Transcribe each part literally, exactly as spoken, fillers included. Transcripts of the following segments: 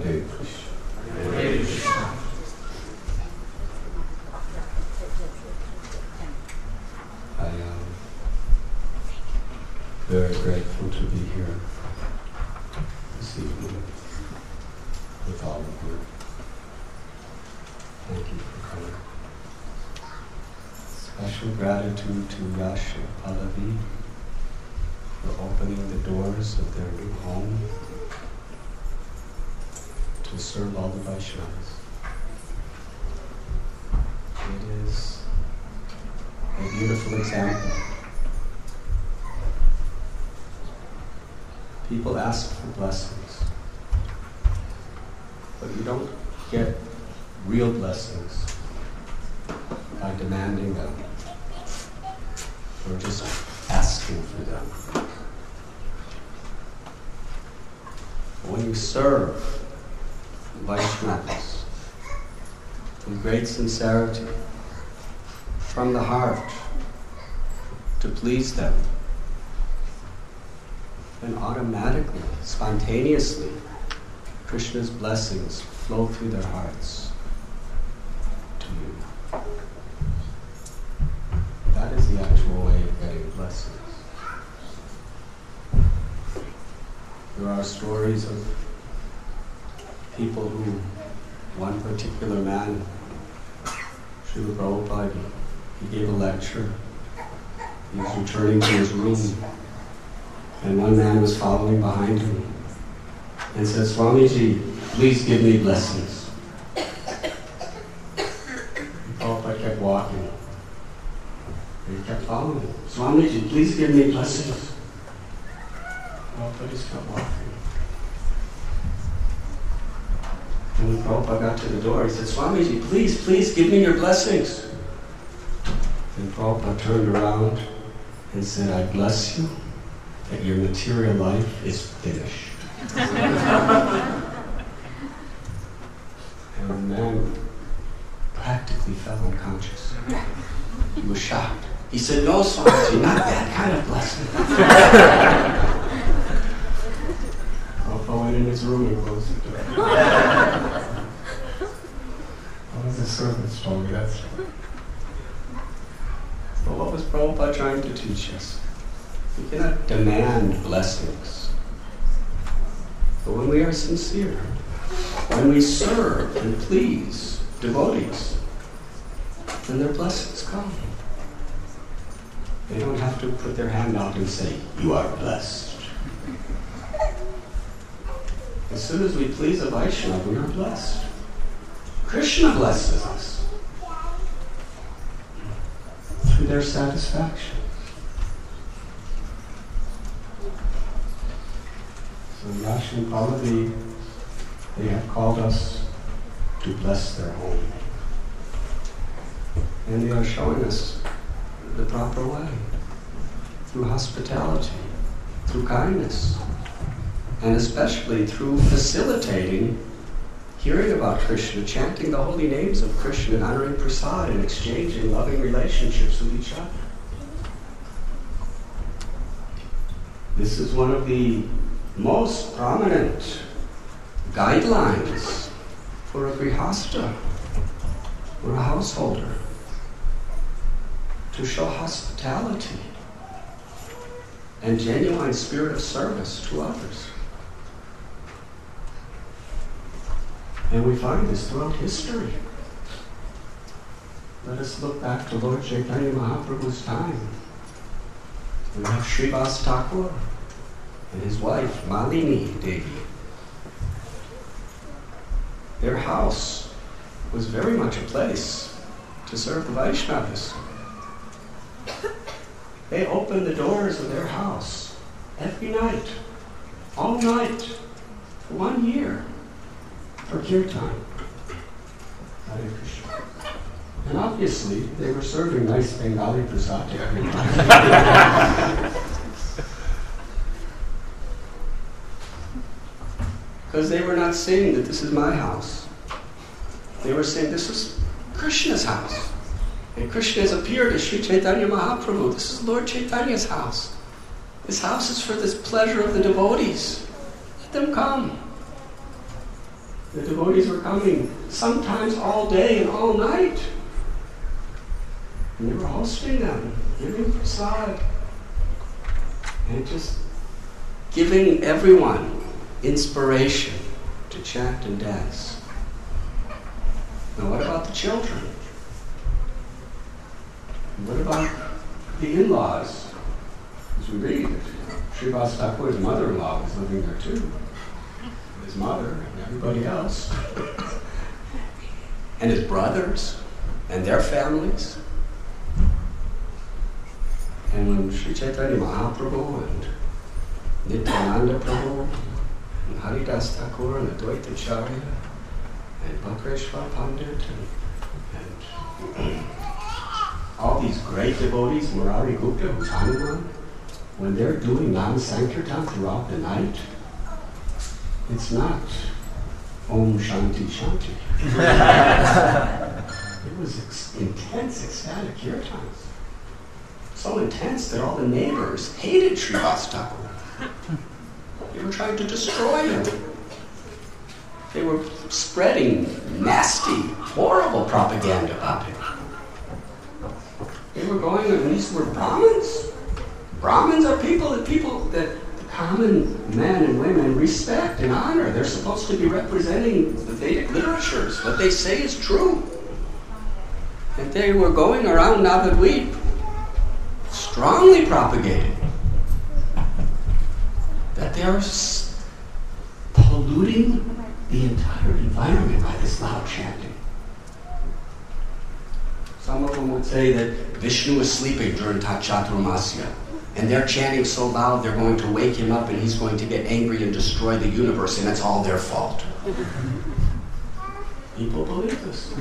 Hare Krishna. Hare Krishna. I am very grateful to be here this evening with all of you. Thank you for coming. Special gratitude to Yash and Pallavi for opening the doors of their new home to serve all the Vaishnavas. It is a beautiful example. People ask for blessings, but you don't get real blessings by demanding them or just asking for them. When you serve Vaishnavas with great sincerity, from the heart, to please them, then automatically, spontaneously, Krishna's blessings flow through their hearts to you. That is the actual way of getting blessings. There are stories of people who, one particular man, Srila Prabhupada, he gave a lecture. He was returning to his room, and one man was following behind him and said, "Swamiji, please give me blessings." And Prabhupada kept walking. And he kept following him. "Swamiji, please give me blessings." Prabhupada just kept walking. And when Prabhupada got to the door, he said, "Swamiji, please, please give me your blessings." And Prabhupada turned around and said, "I bless you that your material life is finished." And the man practically fell unconscious. He was shocked. He said, "No, Swamiji, not that kind of blessing." Prabhupada went in his room and closed the door. One of the servants told me that story. But what was Prabhupada trying to teach us? We cannot demand blessings. But when we are sincere, when we serve and please devotees, then their blessings come. They don't have to put their hand out and say, "You are blessed." As soon as we please a Vaishnava, we are blessed. Krishna blesses us through their satisfaction. So Yash and Pallavi, they have called us to bless their home. And they are showing us the proper way, through hospitality, through kindness, and especially through facilitating hearing about Krishna, chanting the holy names of Krishna, and honoring prasad, and exchanging loving relationships with each other. This is one of the most prominent guidelines for a grihasta, or a householder, to show hospitality and genuine spirit of service to others. And we find this throughout history. Let us look back to Lord Chaitanya Mahaprabhu's time. We have Srivas Thakur and his wife, Malini Devi. Their house was very much a place to serve the Vaishnavas. They opened the doors of their house every night, all night, for one year, for kirtan. Hare Krishna. And obviously, they were serving nice Bengali prasad to everybody. Because they were not saying that this is my house. They were saying this is Krishna's house. And Krishna has appeared as Sri Chaitanya Mahaprabhu. This is Lord Chaitanya's house. This house is for this pleasure of the devotees. Let them come. The devotees were coming sometimes all day and all night. And they were hosting them, giving prasad, and just giving everyone inspiration to chant and dance. Now what about the children? What about the in-laws? As we read, Srivas Thakur's mother-in-law was living there too. His mother and everybody else. And his brothers and their families. And when Sri Chaitanya Mahaprabhu and Nityananda Prabhu and Haridas Thakur and Advaita Acharya and Bhakreshwar Pandit and, and all these great devotees, Murari Gupta, who's Hanuman, when they're doing Nam Sankirtan throughout the night, it's not Om Shanti Shanti. It was ex- intense, ecstatic kirtans. So intense that all the neighbors hated Srivas Thakur. They were trying to destroy him. They were spreading nasty, horrible propaganda about him. They were going, and these were Brahmins. Brahmins are people that people that the common men and women respect and honor. They're supposed to be representing the Vedic literatures. What they say is true. And they were going around Navadvip, strongly propagating that they're s- polluting the entire environment by this loud chanting. Some of them would say that Vishnu is sleeping during Chaturmasya, and they're chanting so loud they're going to wake him up and he's going to get angry and destroy the universe, and it's all their fault. People believe this.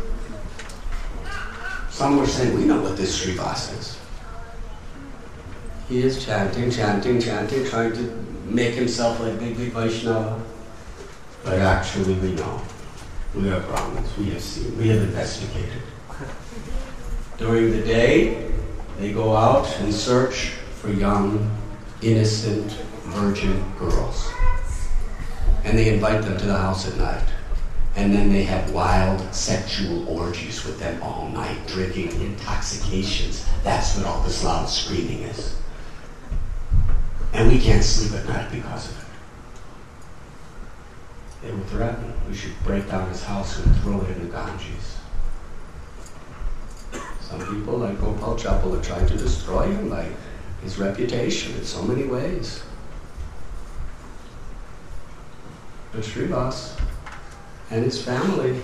Some were saying, we know what this Srivas is. He is chanting, chanting, chanting, trying to make himself like big, big Vaishnava. But actually we know. We are Brahmins. We have seen. We have investigated. During the day, they go out and search for young, innocent, virgin girls. And they invite them to the house at night. And then they have wild sexual orgies with them all night, drinking intoxications. That's what all this loud screaming is. And we can't sleep at night because of it. They were threatened. We should break down his house and throw it in the Ganges. Some people, like Gopal Chappal, are trying to destroy him, like his reputation in so many ways. But Srivas and his family,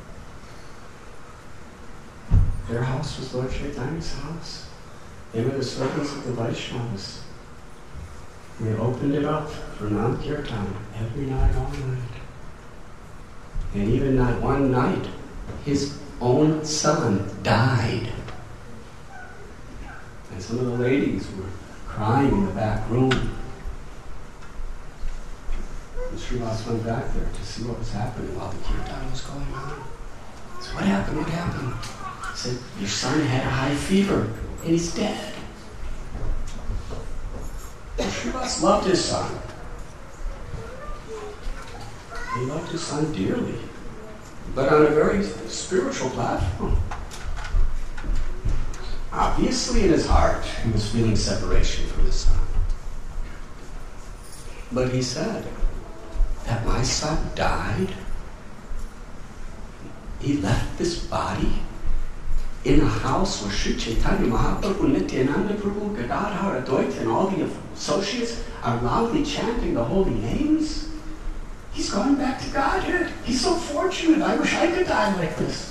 their house was Lord Chaitanya's house. They were the servants of the Vaishnavas. They opened it up for Nam Kirtan every night, all night. And even not one night, his own son died. And some of the ladies were crying in the back room. And Srivas went back there to see what was happening while the kirtan was going on. So what happened? What happened? He said, your son had a high fever and he's dead. And Srivas loved his son. He loved his son dearly, but on a very spiritual platform. Obviously in his heart, he was feeling separation from his son. But he said that my son died. He left this body in a house where Sri Chaitanya Mahaprabhu, Nityananda Prabhu, Gadadhar, Advaita, and all the associates are loudly chanting the holy names. He's going back to Godhead. He's so fortunate. I wish I could die like this.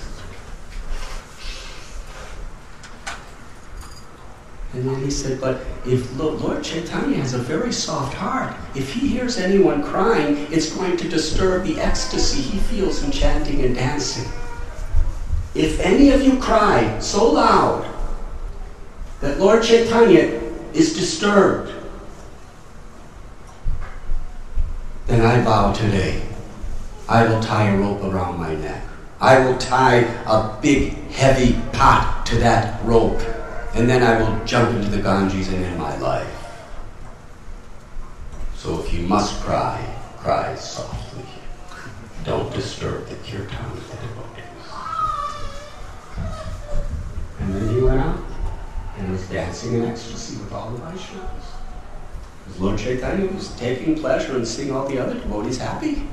And then he said, but if Lord Chaitanya has a very soft heart, if he hears anyone crying, it's going to disturb the ecstasy he feels in chanting and dancing. If any of you cry so loud that Lord Chaitanya is disturbed, then I vow today, I will tie a rope around my neck. I will tie a big, heavy pot to that rope, and then I will jump into the Ganges and end my life. So if you must cry, cry softly. don't disturb the kirtan of the devotees. And then he went out and was dancing in ecstasy with all the Vaishnavas. Because Lord Chaitanya was taking pleasure in seeing all the other devotees happy.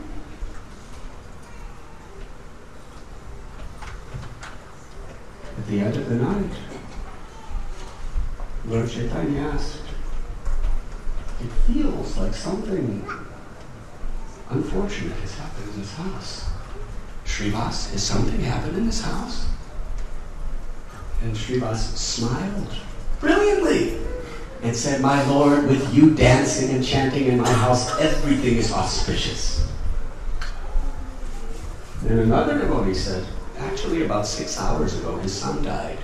At the end of the night, Lord Chaitanya asked, it feels like something unfortunate has happened in this house. Srivas, has something happened in this house? And Srivas smiled brilliantly and said, my Lord, with you dancing and chanting in my house, everything is auspicious. And another devotee said, actually about six hours ago, his son died.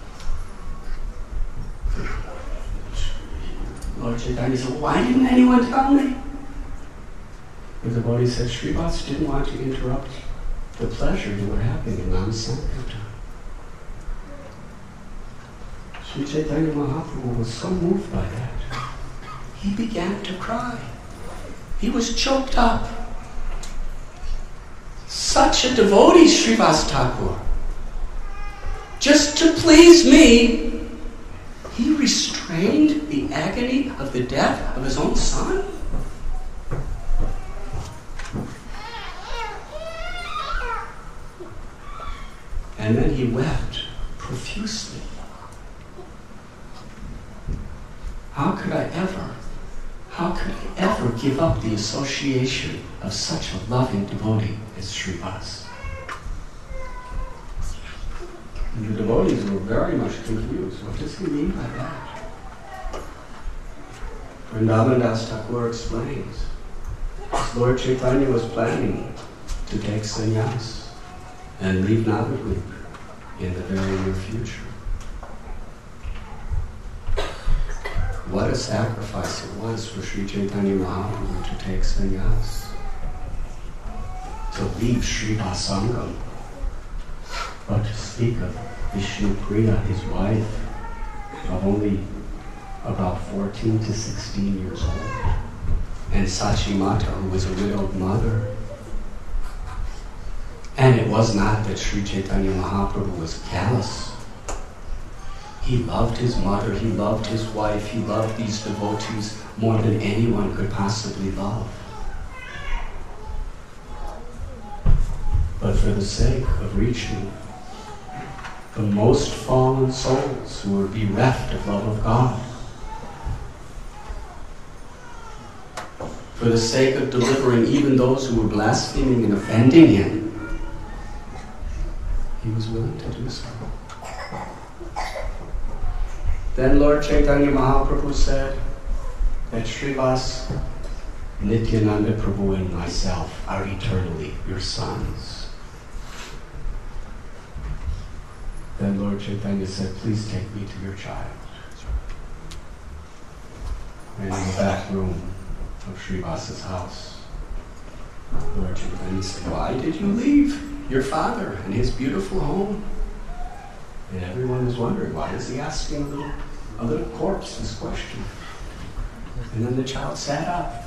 Lord Chaitanya said, why didn't anyone tell me? The devotee said, Srivas didn't want to interrupt the pleasure you were having in Nama Sankirtan. Sri Chaitanya Mahaprabhu was so moved by that, he began to cry. He was choked up. Such a devotee, Srivas Thakur. Just to please me, he restrained the agony of the death of his own son? And then he wept profusely. How could I ever, how could I ever give up the association of such a loving devotee as Srivas? And the devotees were very much confused. What does he mean by that? Vrindavan Das Thakur explains, Lord Chaitanya was planning to take sannyas and leave Navadvip in the very near future. What a sacrifice it was for Sri Chaitanya Mahaprabhu to take sannyas, to leave Srivas Sangam, but to speak of Vishnu Priya, his wife, of only about fourteen to sixteen years old, and Sachi Mata, who was a widowed mother. And it was not that Sri Chaitanya Mahaprabhu was callous. He loved his mother, he loved his wife, he loved these devotees more than anyone could possibly love. But for the sake of reaching the most fallen souls who were bereft of love of God, for the sake of delivering even those who were blaspheming and offending him, he was willing to do so. Then Lord Chaitanya Mahaprabhu said that Srivas, Nityananda Prabhu and myself are eternally your sons. Then Lord Chaitanya said, please take me to your child. And in the back room of Srivas's house, Lord Chaitanya said, why did you leave your father and his beautiful home? And everyone was wondering, why is he asking a little, a little corpse this question? And then the child sat up.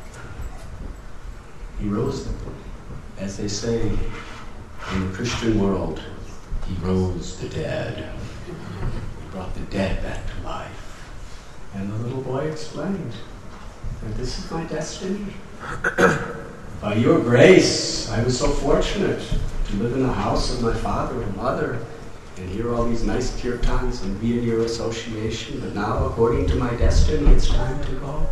He rose, as they say in the Christian world, he rose the dead. He brought the dead back to life. And the little boy explained that this is my destiny. By your grace, I was so fortunate to live in the house of my father and mother and hear all these nice kirtans and be in your association, but now, according to my destiny, it's time to go.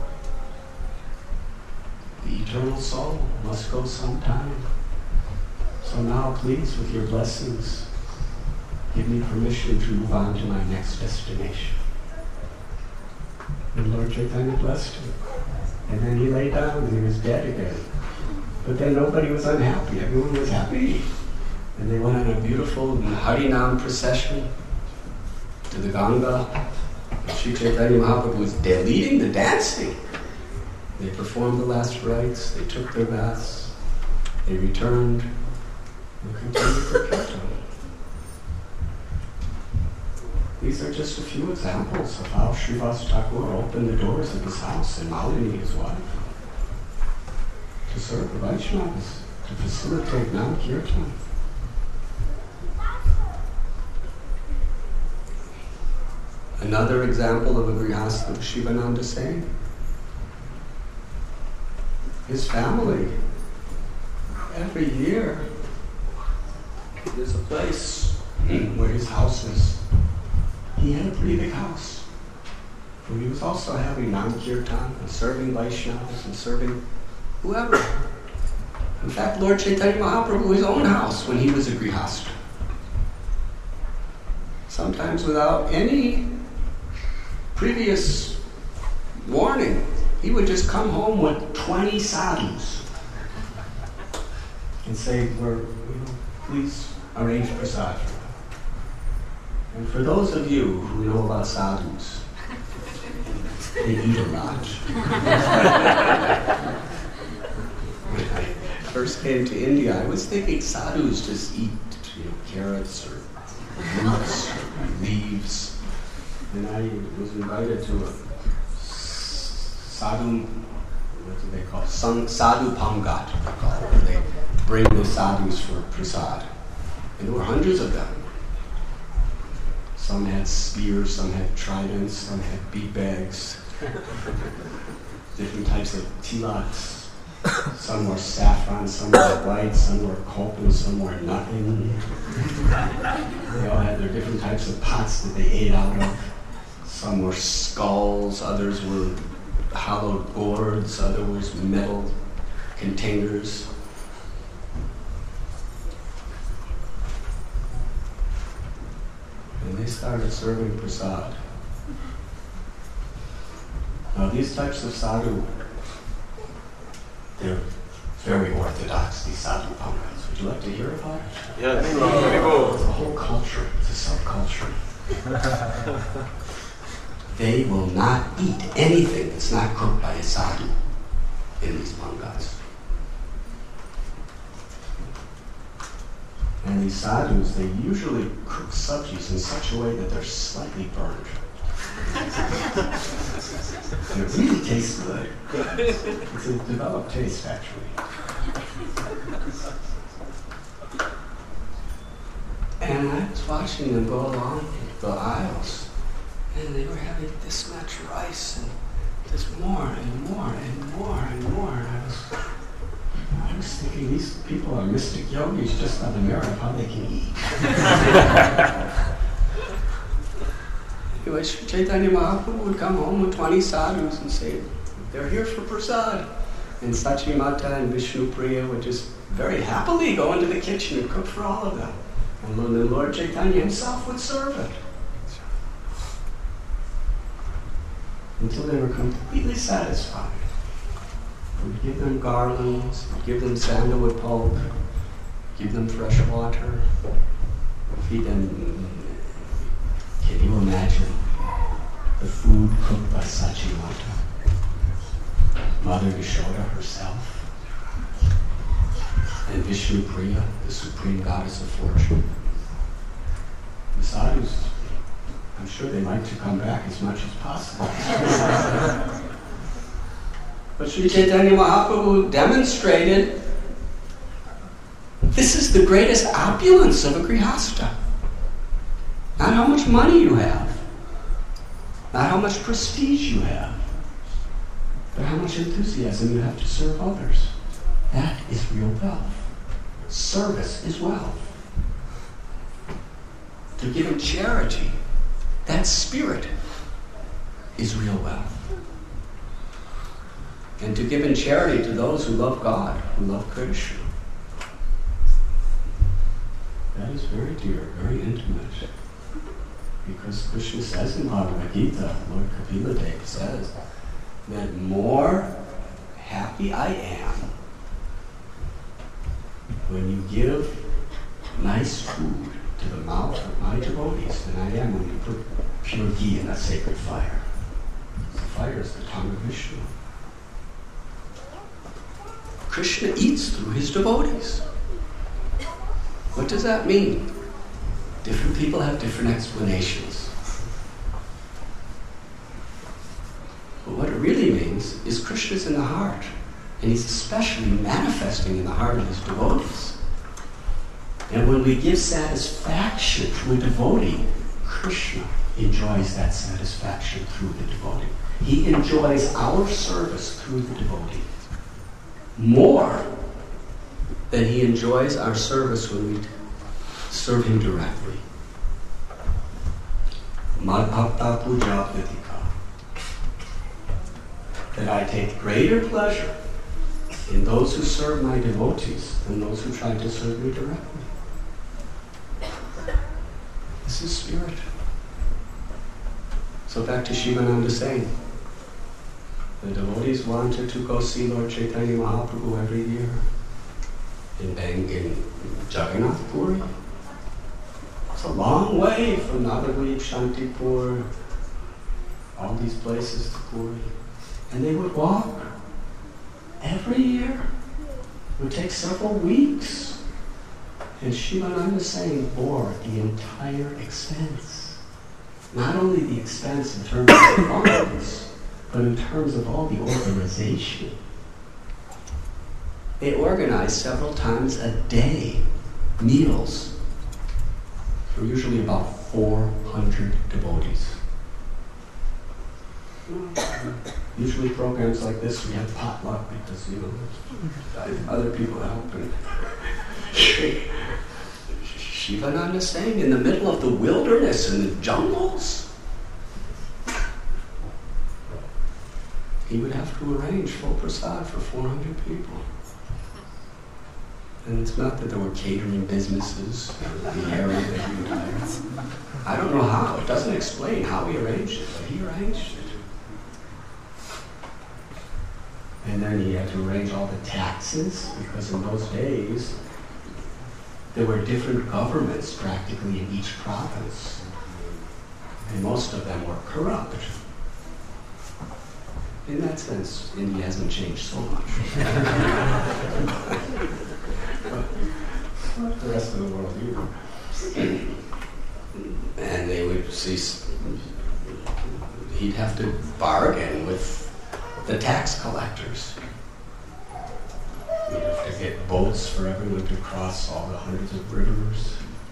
The eternal soul must go sometime. So now, please, with your blessings, give me permission to move on to my next destination. And Lord Chaitanya blessed him. And then he lay down and he was dead again. But then nobody was unhappy. Everyone was happy. And they went on a beautiful Harinam procession to the Ganga. And Sri Chaitanya Mahaprabhu was leading the dancing. They performed the last rites. They took their baths. They returned and continued their kirtan. These are just a few examples of how Srivas Thakur opened the doors of his house and Malini, his wife, to serve the Vaishnavas, to facilitate Nam Kirtan. Another example of a Grihastha was Shivananda Sen. His family, every year, there's a place where his house is. He had a pretty big house. But he was also having Nam Kirtan and serving Vaishnavas and serving whoever. In fact, Lord Chaitanya Mahaprabhu, his own house when he was a Grihastha. Sometimes without any previous warning, he would just come home with twenty sadhus and say, "We're, you know, please arrange prasad." And for those of you who know about sadhus, they eat a lot. When I first came to India, I was thinking sadhus just eat, you know, carrots or roots or leaves. And I was invited to a sadhu, what do they call it? Sadhu Pangat, they call it, where they bring the sadhus for prasad. And there were hundreds of them. Some had spears, some had tridents, some had bead bags, different types of tilaks. Some were saffron, some were white, some were copal, some were nothing. They all had their different types of pots that they ate out of. Some were skulls, others were hollowed gourds, others were metal containers. And they started serving prasad. Now these types of sadhu, they're very orthodox, these sadhu pangats. Would you like to hear about it? Yes. It's a whole culture, it's a subculture. They will not eat anything that's not cooked by a sadhu in these pangats. And these sadhus, they usually cook sabjis in such a way that they're slightly burned. And it really tastes good. It's a developed taste, actually. And I was watching them go along the aisles. And they were having this much rice and just more and more and more and more. And I was, I was thinking, these people are mystic yogis just on the merit of how they can eat. Anyway, Sri Chaitanya Mahaprabhu would come home with twenty sadhus and say, "They're here for prasad." And Sachi Mata and Vishnu Priya would just very happily go into the kitchen and cook for all of them. And then the Lord Chaitanya himself would serve it. Until they were completely satisfied. We'd give them garlands, we'd give them sandalwood pulp, give them fresh water, feed them. Can you imagine the food cooked by Sachi Mata, Mother Yashoda herself, and Vishnu Priya, the supreme goddess of fortune? The sadhus, I'm sure they like to come back as much as possible. But Sri Chaitanya Mahaprabhu demonstrated this is the greatest opulence of a Grihastha. Not how much money you have, not how much prestige you have, but how much enthusiasm you have to serve others. That is real wealth. Service is wealth. To give in charity, that spirit is real wealth. And to give in charity to those who love God, who love Krishna, that is very dear, very intimate. Because Krishna says in Bhagavad Gita, Lord Kapila Deva says, that more happy I am when you give nice food to the mouth of my devotees than I am when you put pure ghee in a sacred fire. The fire is the tongue of Vishnu. Krishna eats through his devotees. What does that mean? Different people have different explanations. But what it really means is Krishna's in the heart. And he's especially manifesting in the heart of his devotees. And when we give satisfaction to a devotee, Krishna enjoys that satisfaction through the devotee. He enjoys our service through the devotee more than he enjoys our service when we serve him directly. Madbhakta puja vidika. That I take greater pleasure in those who serve my devotees than those who try to serve me directly. This is spirit. So back to Shivananda saying, the devotees wanted to go see Lord Chaitanya Mahaprabhu every year in, Bang, in Jagannath Puri. It's a long way from Navadvip, Shantipur, all these places to Puri. And they would walk every year. It would take several weeks. And Shivananda saying bore the entire expense. Not only the expense in terms of the funds, but in terms of all the organization. They organized several times a day meals for usually about four hundred devotees. Usually programs like this, we have potluck because, you know, other people help. And Shivananda saying in the middle of the wilderness and the jungles, he would have to arrange full prasad for four hundred people. And it's not that there were catering businesses in the area that he retired. I don't know how. It doesn't explain how he arranged it, but he arranged it. And then he had to arrange all the taxes, because in those days, there were different governments practically in each province. And most of them were corrupt. In that sense, India hasn't changed so much. But the rest of the world either. And they would see, he'd have to bargain with the tax collectors. We'd have to get boats for everyone to cross all the hundreds of rivers.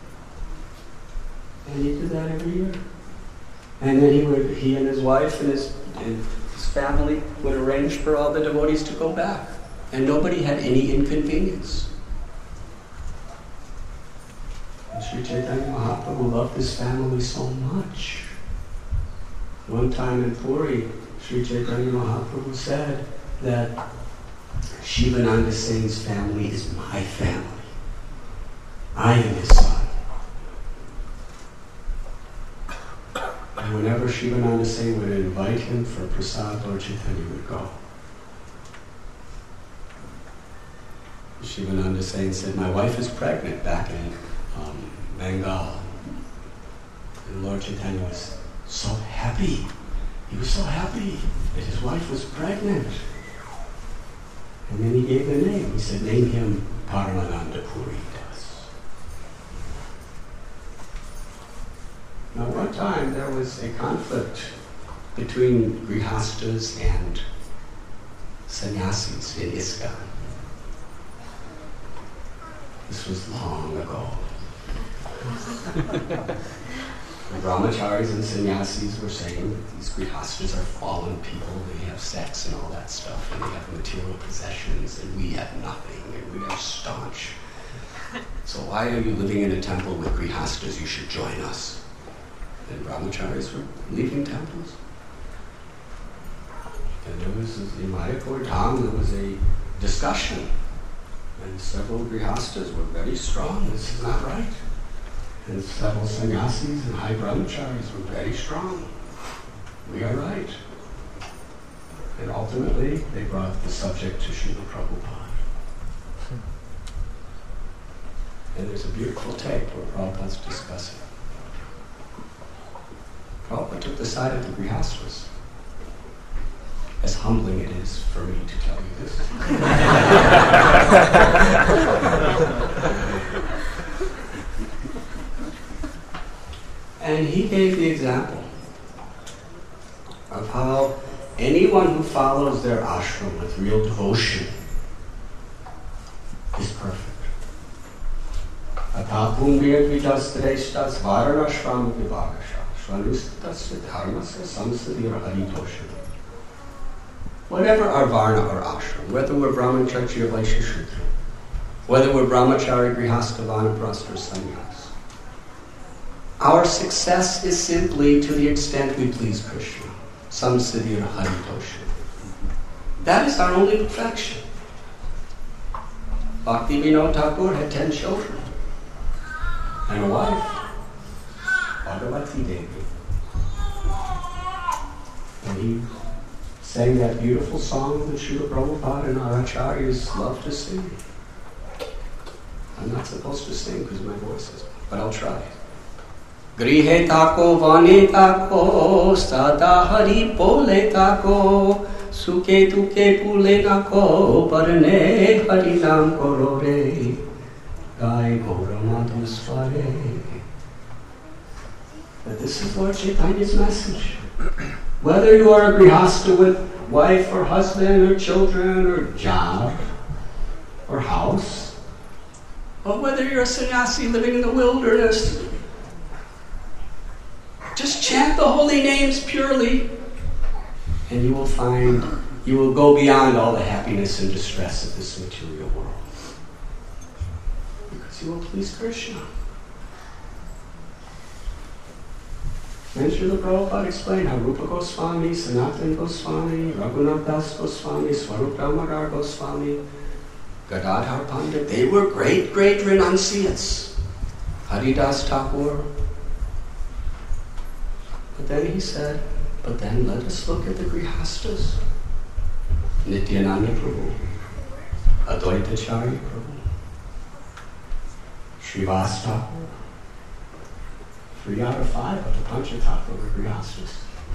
And he did that every year. And then he would, he and his wife and his, and his family would arrange for all the devotees to go back. And nobody had any inconvenience. And Sri Chaitanya Mahaprabhu loved his family so much. One time in Puri, Sri Chaitanya Mahaprabhu said that Shivananda Singh's family is my family. I am his son. And whenever Shivananda Singh would invite him for prasad, Lord Chaitanya would go. Shivananda Singh said, my wife is pregnant back in um, Bengal. And Lord Chaitanya was so happy. He was so happy that his wife was pregnant. And then he gave the name. He said, name him Paramananda Puri Das. Now, one time there was a conflict between Grihastas and sannyasis in ISKCON. This was long ago. The brahmacharis and sannyasis were saying that these grihastas are fallen people, they have sex and all that stuff, and they have material possessions, and we have nothing, and we are staunch. So why are you living in a temple with grihastas? You should join us. And brahmacharis were leaving temples. And there was, in Mayapur Dham, there was a discussion, and several grihastas were very strong. This is not right. And several sannyasis and high brahmacharis were very strong. We are right. And ultimately, they brought the subject to Srila Prabhupada. And there's a beautiful tape where Prabhupada's discussing. Prabhupada took the side of the grihastas. As humbling it is for me to tell you this. And he gave the example of how anyone who follows their ashram with real devotion perfect. Atapum virvidasdreshtas varanashram vibhagasha shvanustatasya dharmasya samsadhira haritosha. Whatever our varna or ashram, whether we're brahmacharya or Vaishya Shudra, whether we're brahmachari, grihastha, vanaprastha, or sannyas, our success is simply to the extent we please Krishna. Samsadhira haritosha. That is our only perfection. Bhakti Vinod Thakur had ten children and a wife, Bhagavati Devi. And he sang that beautiful song that Srila Prabhupada and our acharyas love to sing. I'm not supposed to sing because my voice is, but I'll try. Grihe tako vane tako sada hari pole tako suke tuke pule nako parne hari nam korore gai gora madhusware. But this is Lord Chaitanya's message. Whether you are a grihastha with wife or husband or children or job or house, or whether you're a sannyasi living in the wilderness, just chant the holy names purely, and you will find, you will go beyond all the happiness and distress of this material world. Because you will please Krishna. And Srila Prabhupada explained how Rupa Goswami, Sanatana Goswami, Raghunath Das Goswami, Swarup Damodar Goswami, Gadadhar Pandit, they were great, great renunciates. Haridas Thakur. But then he said, but then let us look at the grihastas. Nityananda Prabhu, Advaitacharya Prabhu, Srivas Thakur. Three out of five of the Panchatattva were grihastas.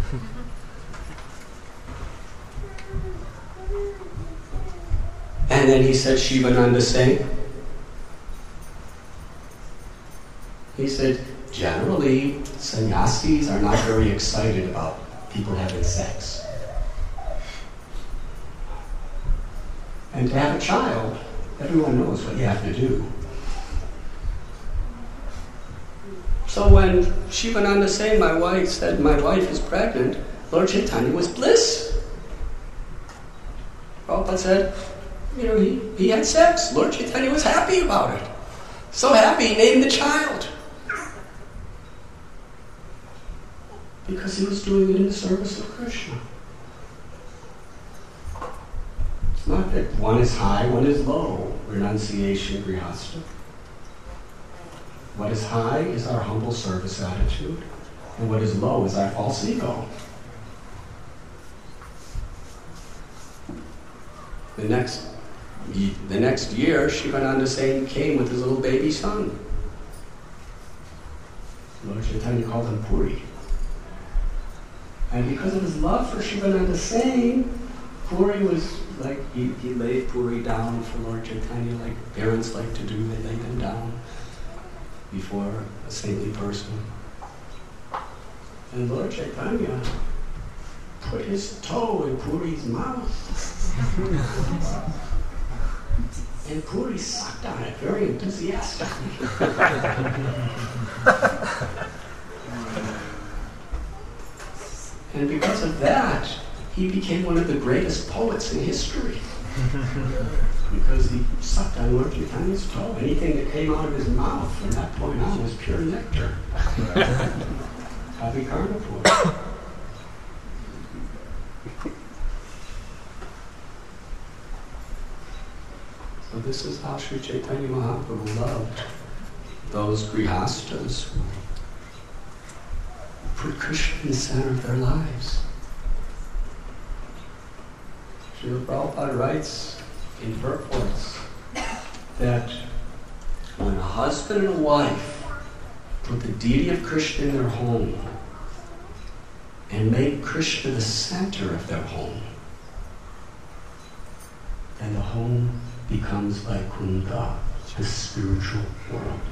And then he said, Shivananda Singh. He said, generally, sannyasis are not very excited about people having sex. And to have a child, everyone knows what you have to do. So when Shivananda Singh, my wife, said, my wife is pregnant, Lord Chaitanya was bliss. Prabhupada said, you know, he, he had sex. Lord Chaitanya was happy about it. So happy, he named the child. Because he was doing it in the service of Krishna. It's not that one is high, one is low. Renunciation, grihastha. What is high is our humble service attitude, and what is low is our false ego. The next, the next year, Shivananda Singh came with his little baby son. Lord Chaitanya called him Puri. And because of his love for Shivananda Singh, Puri was like, he, he laid Puri down for Lord Chaitanya like parents like to do, they lay them down before a saintly person. And Lord Chaitanya put his toe in Puri's mouth. And Puri sucked on it very enthusiastically. And because of that, he became one of the greatest poets in history. Because he sucked on Lord Chaitanya's toe. Anything that came out of his mouth from that point on was pure nectar. Kavikarnapur. So this is how Sri Chaitanya Mahaprabhu loved those grihastas who put Krishna in the center of their lives. Srila Prabhupada writes in purports that when a husband and a wife put the deity of Krishna in their home and make Krishna the center of their home, then the home becomes Vaikunta, the spiritual world.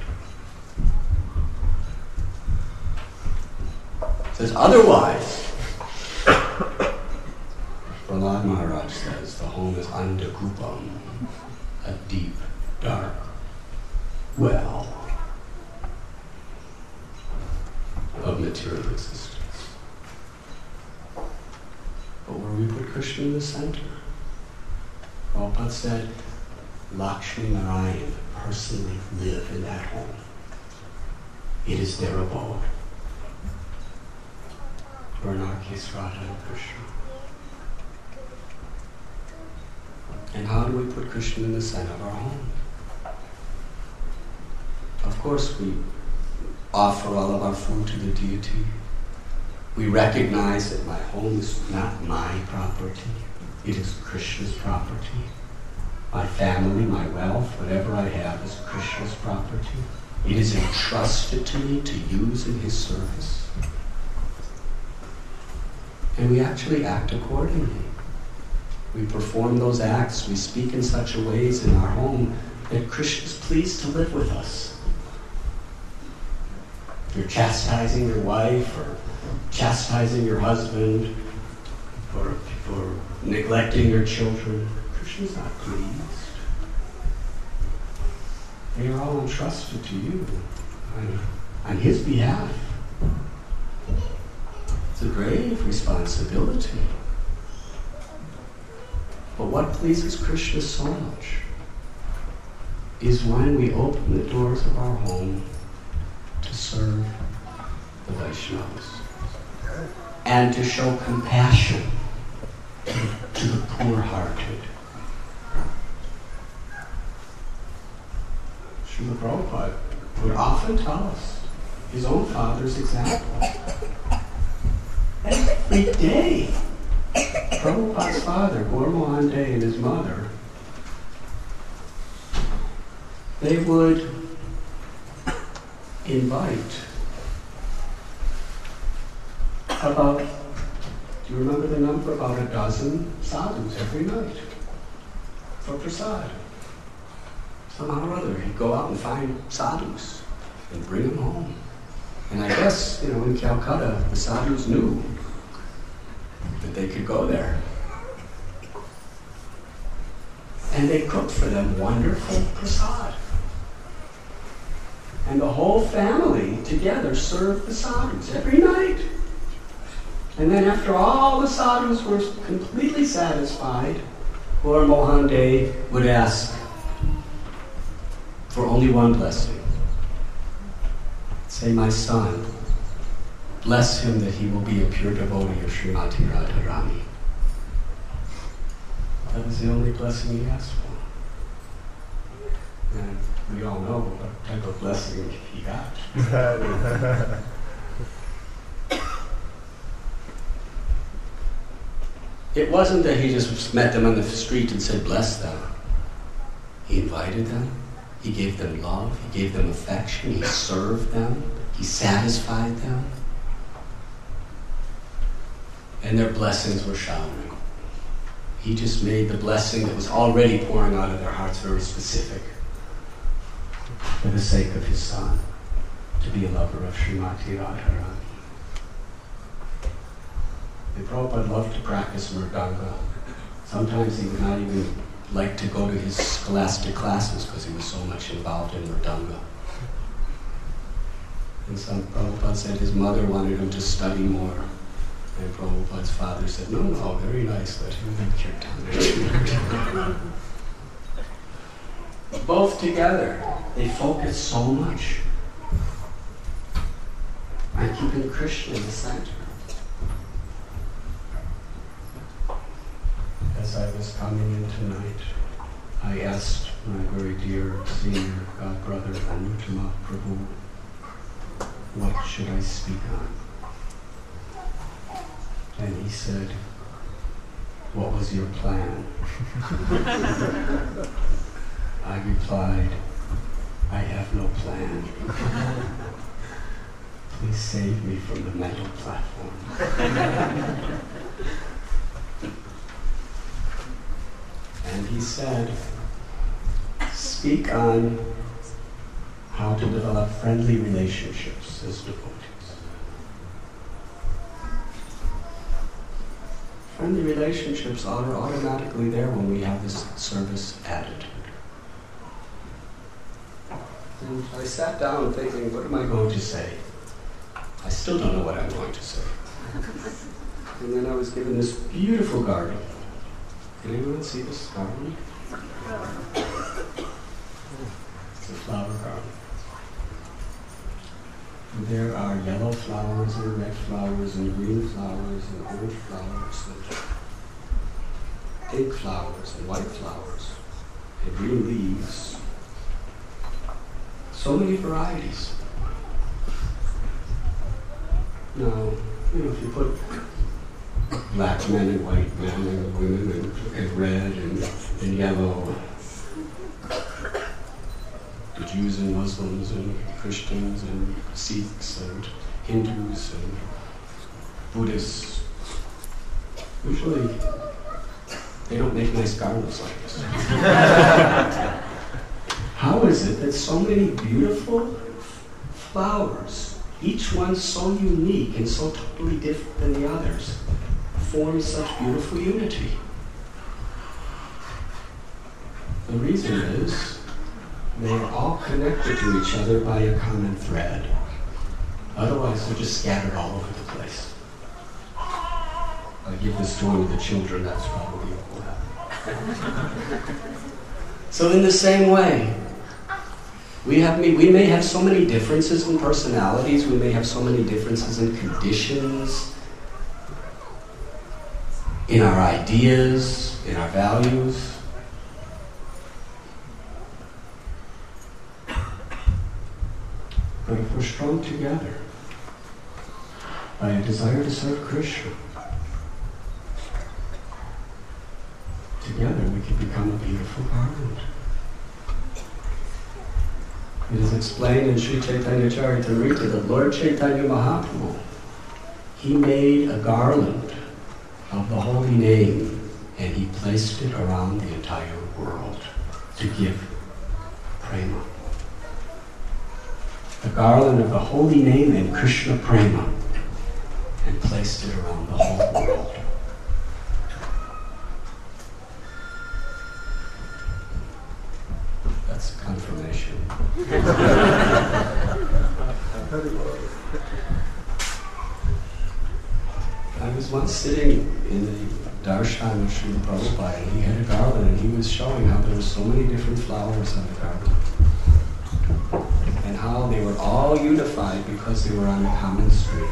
It says otherwise, Prahlad Maharaj says the home is Andakupam, a deep, dark well of material existence. But where we put Krishna in the center, Prabhupada said, Lakshmi Narayan personally live in that home. It is their abode. Or in our case, Radha and Krishna. And how do we put Krishna in the center of our home? Of course, we offer all of our food to the deity. We recognize that my home is not my property. It is Krishna's property. My family, my wealth, whatever I have is Krishna's property. It is entrusted to me to use in his service. And we actually act accordingly. We perform those acts, we speak in such a ways in our home that Krishna is pleased to live with us. If you're chastising your wife or chastising your husband or for neglecting your children, Krishna's not pleased. They are all entrusted to you on, on his behalf. It's a grave responsibility. But what pleases Krishna so much is when we open the doors of our home to serve the Vaishnavas and to show compassion to the poor-hearted. Srila Prabhupada would often tell us his own father's example. Every day, Prabhupada's father, Gaur Mohan Dey, and his mother, they would invite about, do you remember the number? About a dozen sadhus every night for prasad. Somehow or other, he'd go out and find sadhus and bring them home. And I guess, you know, in Calcutta, the sadhus knew that they could go there. And they cooked for them wonderful prasad. And the whole family together served the sadhus every night. And then after all the sadhus were completely satisfied, Gaur Mohan Dey would ask for only one blessing. Say, my son, bless him that he will be a pure devotee of Srimati Radharani. That was the only blessing he asked for. And we all know what type of blessing he got. It wasn't that he just met them on the street and said, bless them. He invited them. He gave them love. He gave them affection. He served them. He satisfied them. And their blessings were showering. He just made the blessing that was already pouring out of their hearts very specific for the sake of his son, to be a lover of Srimati Radharani. And Prabhupada loved to practice mridanga. Sometimes he would not even like to go to his scholastic classes because he was so much involved in mridanga. And some Prabhupada said his mother wanted him to study more. And Prabhupada's father said, no, no, very nice, let him make kirtan. Both together, they focus so much on keeping Krishna in the center. As I was coming in tonight, I asked my very dear senior god brother, Anutama Prabhu, what should I speak on? And he said, what was your plan? I replied, I have no plan. Please save me from the mental platform. And he said, speak on how to develop friendly relationships as devotees. Friendly relationships are automatically there when we have this service attitude. And I sat down thinking, what am I going to say? I still don't know what I'm going to say. And then I was given this beautiful garden. Can anyone see this garden? It's a flower garden. And there are yellow flowers and red flowers and green flowers and orange flowers and pink flowers and white flowers and green leaves. So many varieties. Now, you know, if you put black men and white men and women and, and red and, and yellow, the Jews and Muslims and Christians and Sikhs and Hindus and Buddhists, usually they don't make nice garlands like this. How is it that so many beautiful flowers, each one so unique and so totally different than the others, form such beautiful unity? The reason is they are all connected to each other by a common thread. Otherwise, they're just scattered all over the place. I give this to one of the children, that's probably what will happen. So in the same way, we have we may have so many differences in personalities, we may have so many differences in conditions, in our ideas, in our values. But if we're strung together by a desire to serve Krishna, together we can become a beautiful garland. It is explained in Sri Chaitanya Charitamrita that Lord Chaitanya Mahaprabhu, he made a garland of the holy name and he placed it around the entire world to give prema. The garland of the holy name and Krishna prema, and placed it around the whole world. That's a confirmation. I was once sitting in the darshan of Srila Prabhupada, and he had a garland, and he was showing how there were so many different flowers on the garland, and how they were all unified because they were on a common stream.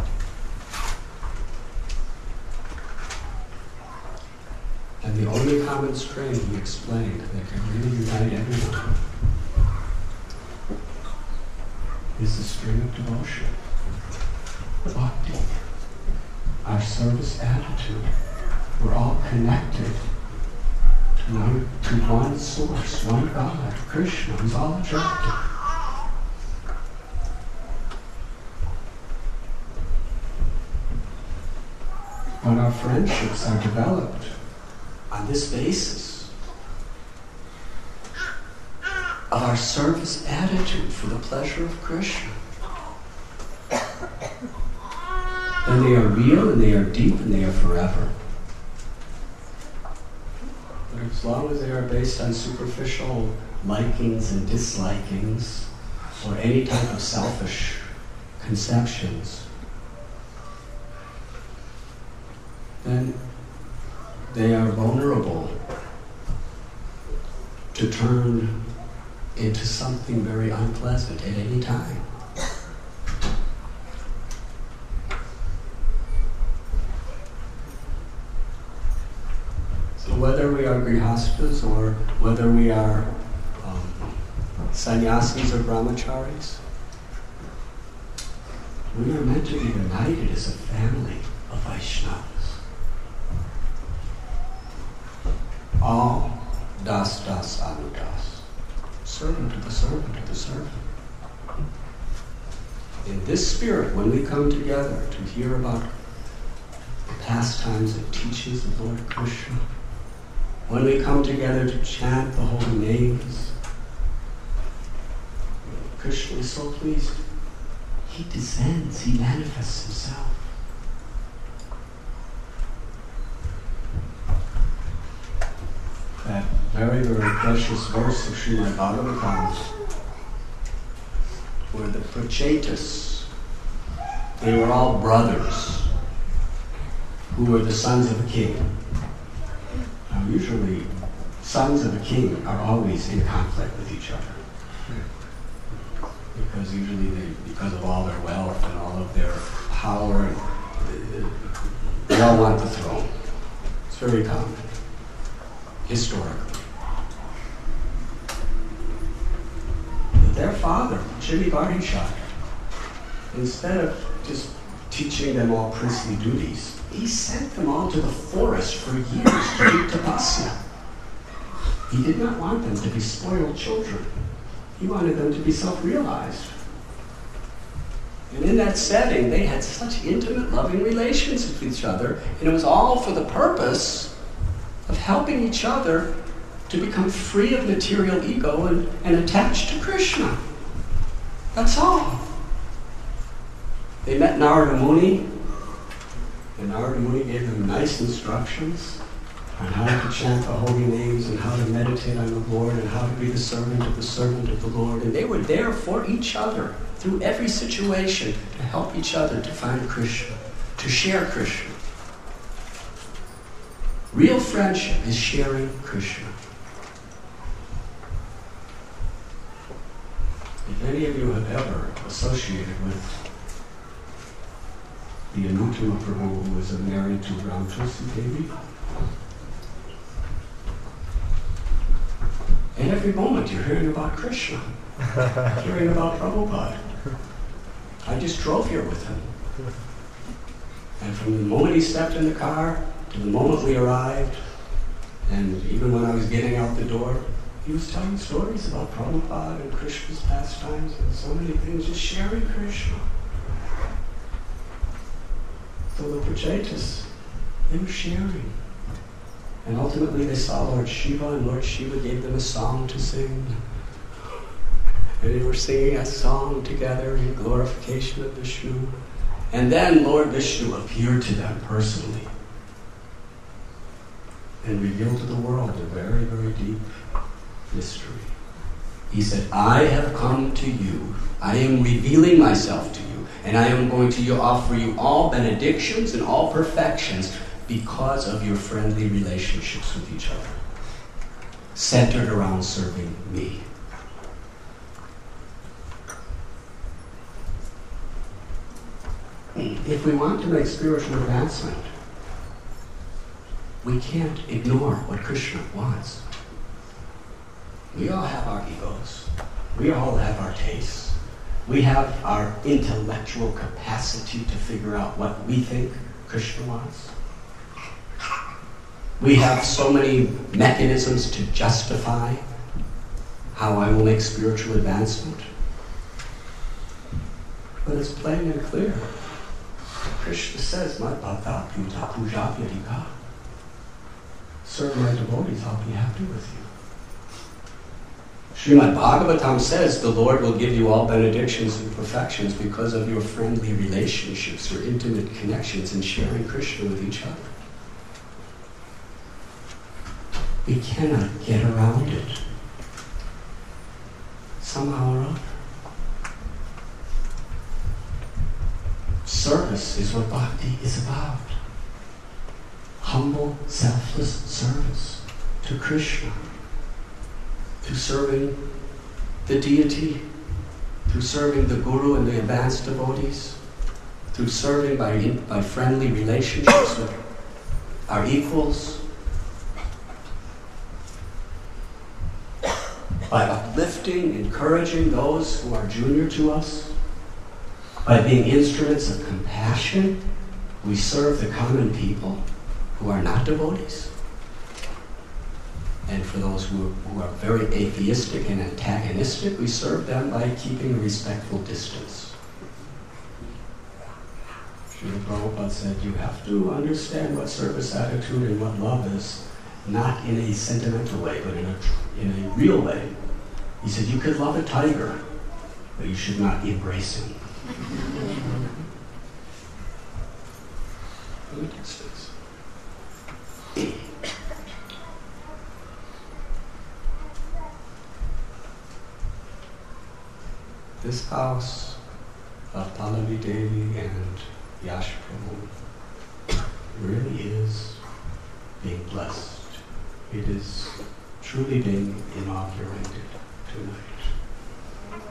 And the only common stream, he explained, that can really unite everyone is the stream of devotion, bhakti, our service attitude. We're all connected to one, to one source, one God, Krishna, who's all attractive. But our friendships are developed on this basis of our service attitude for the pleasure of Krishna. And they are real, and they are deep, and they are forever. But as long as they are based on superficial likings and dislikings, or any type of selfish conceptions, then they are vulnerable to turn into something very unpleasant at any time. So whether we are grihastas or whether we are um, sannyasis or brahmacharis, we are meant to be united as a family of Vaishnavas. All das das anudas, servant of the servant of the servant. In this spirit, when we come together to hear about the pastimes and teachings of Lord Krishna, when we come together to chant the holy names, Krishna is so pleased. He descends, he manifests himself. That very, very precious verse of Srimad Bhagavatam were the Prachetas. They were all brothers who were the sons of a king. Now, usually, sons of a king are always in conflict with each other. Because usually, they, because of all their wealth and all of their power, and they all want the throne. It's very common, historically. But their father, Shri Bharadwaja, instead of just teaching them all princely duties, he sent them all to the forest for years to do tapasya. He did not want them to be spoiled children. He wanted them to be self-realized. And in that setting, they had such intimate, loving relations with each other, and it was all for the purpose of helping each other to become free of material ego and, and attached to Krishna. That's all. They met Narada Muni, and Narada Muni gave them nice instructions on how to chant the holy names and how to meditate on the Lord and how to be the servant of the servant of the Lord. And they were there for each other through every situation to help each other to find Krishna, to share Krishna. Real friendship is sharing Krishna. If any of you have ever associated with the Anutama Prabhu, who was married to Ramtulsi Devi, and every moment you're hearing about Krishna, hearing about Prabhupada. I just drove here with him. And from the moment he stepped in the car to the moment we arrived, and even when I was getting out the door, he was telling stories about Prabhupada and Krishna's pastimes and so many things, just sharing Krishna. So the Prachetas, they were sharing. And ultimately they saw Lord Shiva, and Lord Shiva gave them a song to sing. And they were singing a song together in glorification of Vishnu. And then Lord Vishnu appeared to them personally and revealed to the world a very, very deep mystery. He said, I have come to you. I am revealing myself to you. And I am going to offer you all benedictions and all perfections because of your friendly relationships with each other, centered around serving me. If we want to make spiritual advancement, we can't ignore what Krishna wants. We all have our egos. We all have our tastes. We have our intellectual capacity to figure out what we think Krishna wants. We have so many mechanisms to justify how I will make spiritual advancement. But it's plain and clear. Krishna says, "My bhakta puja puja vyadika." Serve my devotees, I'll be happy with you. Srimad Bhagavatam says the Lord will give you all benedictions and perfections because of your friendly relationships, your intimate connections, and sharing Krishna with each other. We cannot get around it somehow or other. Service is what bhakti is about. Humble, selfless service to Krishna, to serving the deity, through serving the guru and the advanced devotees, through serving by, by friendly relationships with our equals, by uplifting, encouraging those who are junior to us, by being instruments of compassion. We serve the common people who are not devotees. And for those who, who are very atheistic and antagonistic, we serve them by keeping a respectful distance. Srila Prabhupada said, you have to understand what service attitude and what love is, not in a sentimental way, but in a, in a real way. He said, you could love a tiger, but you should not embrace him. In a distance. this house of Pallavi Devi and Yash Prabhu really is being blessed. It is truly being inaugurated tonight.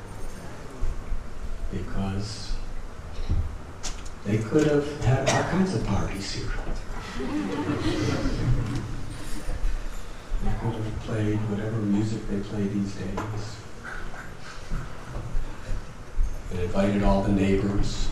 Because they could have had all kinds of parties here. They could have played whatever music they play these days. And invited all the neighbors.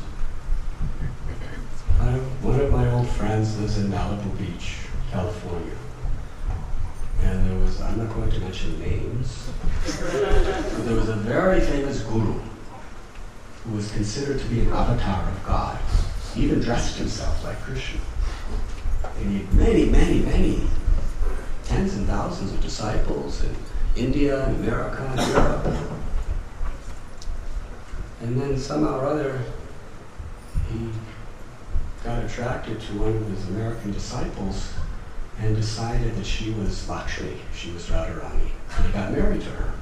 I, one of my old friends lives in Malibu Beach, California. And there was, I'm not going to mention names, but there was a very famous guru who was considered to be an avatar of God. He even dressed himself like Krishna. And he had many, many, many, tens and thousands of disciples in India and America and Europe. And then somehow or other, he got attracted to one of his American disciples and decided that she was Lakshmi, she was Radharani, and he got married to her.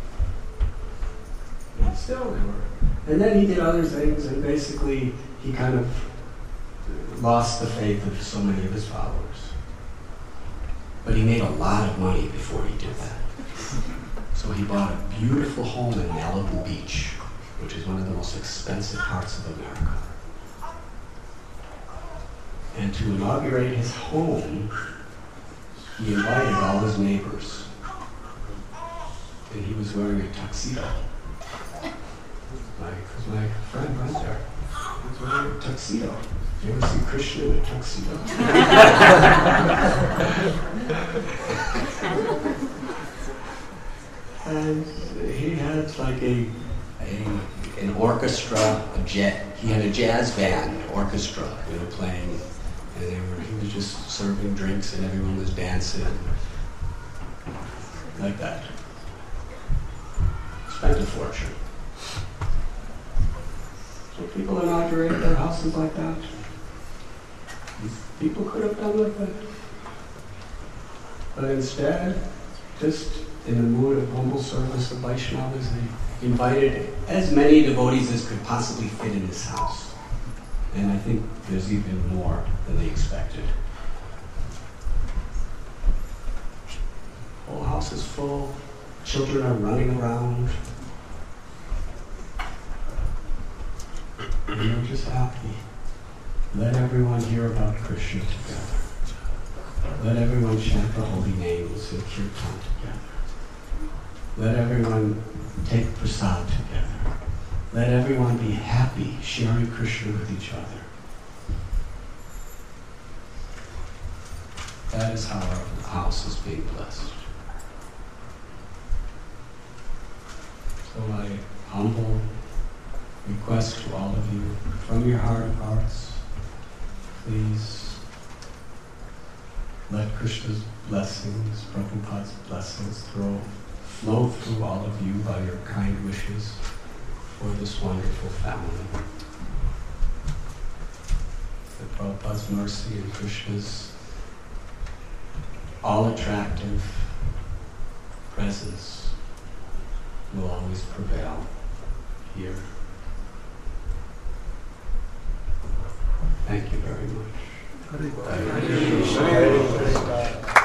And still they were. And then he did other things, and basically he kind of lost the faith of so many of his followers. But he made a lot of money before he did that. So he bought a beautiful home in Malibu Beach, which is one of the most expensive parts of America. And to inaugurate his home, he invited all his neighbors. And he was wearing a tuxedo. Like, because my friend went there. He was wearing a tuxedo. You ever see Krishna in a tuxedo? And he had like a, a an orchestra, a jet. He had a jazz band orchestra, you know, playing. And they were, he was just serving drinks and everyone was dancing. Like that. Spent a fortune. So people inaugurate their houses like that. People could have done like that. But instead, just in the mood of humble service of Vaishnavas, they invited as many devotees as could possibly fit in this house. And I think there's even more than they expected. The whole house is full. Children are running around. And they're just happy. Let everyone hear about Krishna together. Let everyone chant the holy names and kirtan together. Let everyone take prasad together. Let everyone be happy sharing Krishna with each other. That is how our house is being blessed. So my humble request to all of you, from your heart of hearts, please let Krishna's blessings, Prabhupada's blessings throw, flow through all of you by your kind wishes for this wonderful family. That Prabhupada's mercy and Krishna's all-attractive presence will always prevail here. Thank you very much. Hare Krishna.